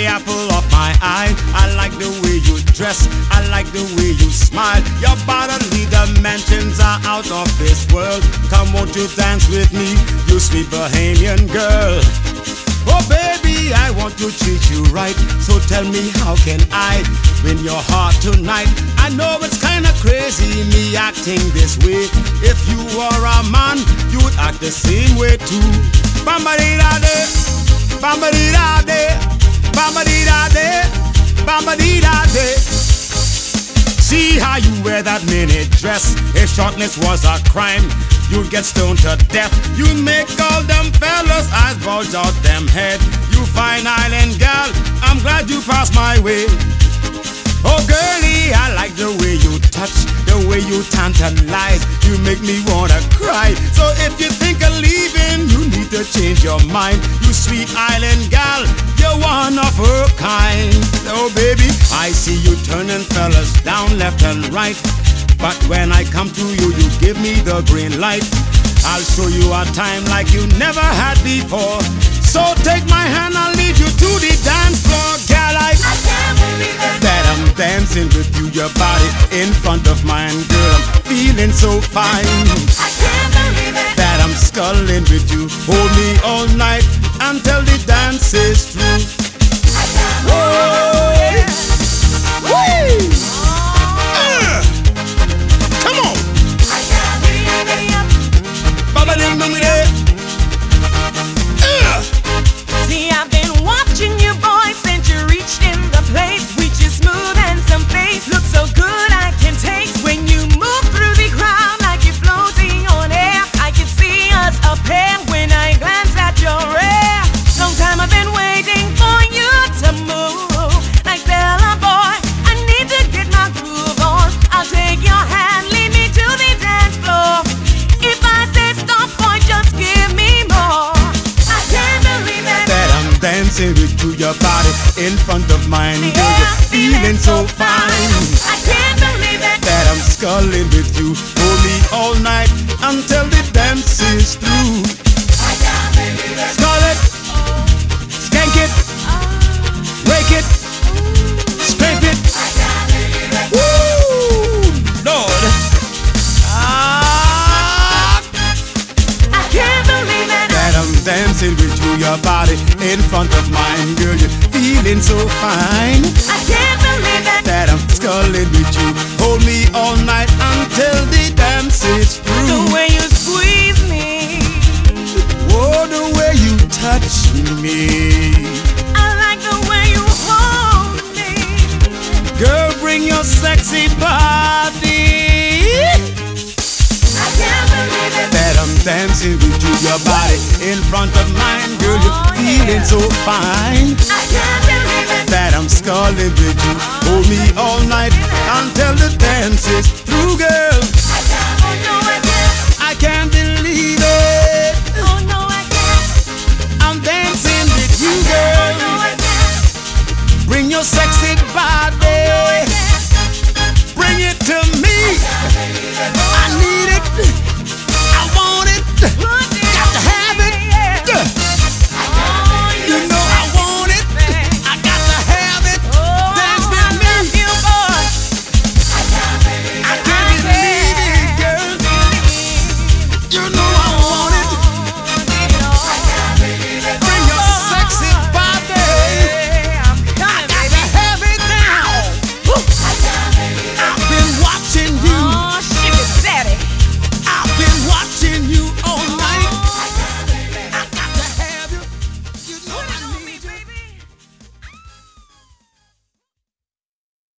the apple of my eye. I like the way you dress, I like the way you smile. Your bodily dimensions are out of this world. Come, won't you dance with me, you sweet Bahamian girl? Oh baby, I want to treat you right. So tell me, how can I win your heart tonight? I know it's kinda crazy me acting this way. If you were a man, you would act the same way too. Bamba-dee-da-day, bamba-dee-da-day, bamba-dee-da-day, bamba-dee-da-day. See how you wear that mini dress. If shortness was a crime, you'd get stoned to death. You make all them fellas eyes bulge out them head. You fine island gal, I'm glad you passed my way. Oh girlie, I like the way you touch, the way you tantalize. You make me wanna cry. So if you think of leaving, you need to change your mind. You sweet island gal, you're one of a kind. Oh baby, I see you turning fellas down left and right. But when I come to you, you give me the green light. I'll show you a time like you never had before. So take my hand, I'll lead you to the dance floor. Girl, I can't believe it, that I'm dancing with you, your body in front of mine. Girl, I'm feeling so fine. I can't believe it, that I'm sculling with you. Hold me all night until the dance is through. I can't believe Whoa, it. whee! Come on! I can't believe it. Baba ding dong day. See, I've been watching you, boy, since you reached in the place. Reach is smooth and some face looks so good I can taste. When you move through the crowd like you're floating on air, I can see us a pair when I glance at your hair. Long time I've been waiting for you to move. Like Stella, boy, I need to get my groove on. I'll take your hand, lead me to the dance floor. If I say stop, boy, just give me more. I can't believe it. That I'm dancing with you, your body in front of mine. Girl, you're feeling so fine. I can't believe it. That I'm sculling with you. Hold me all night until the dance is through. I can't believe it. Skull it, skank it, break it, scrape it. I can't believe it. Woo! Lord. Ah! I can't believe it. That I'm dancing with you, your body in front of mine. Girl, you're feeling so fine. I can't believe it. That I'm sculling with you. Hold me all night until the dance is The through. way you squeeze me, Oh, the way you touch me. I like the way you hold me. Girl, bring your sexy body. I can't believe it. That I'm dancing with you, your body in front of mine. Girl, you're Oh, feeling yeah. so fine. I can't believe it. That I'm sculling with you. Hold me all night until the dance is through, girl. Oh no, I can't. I can't believe it. Oh no, I can't. I'm dancing with you, Oh girl. no, I can't. Bring your sexy body. Bring it to me. I need it. I want it.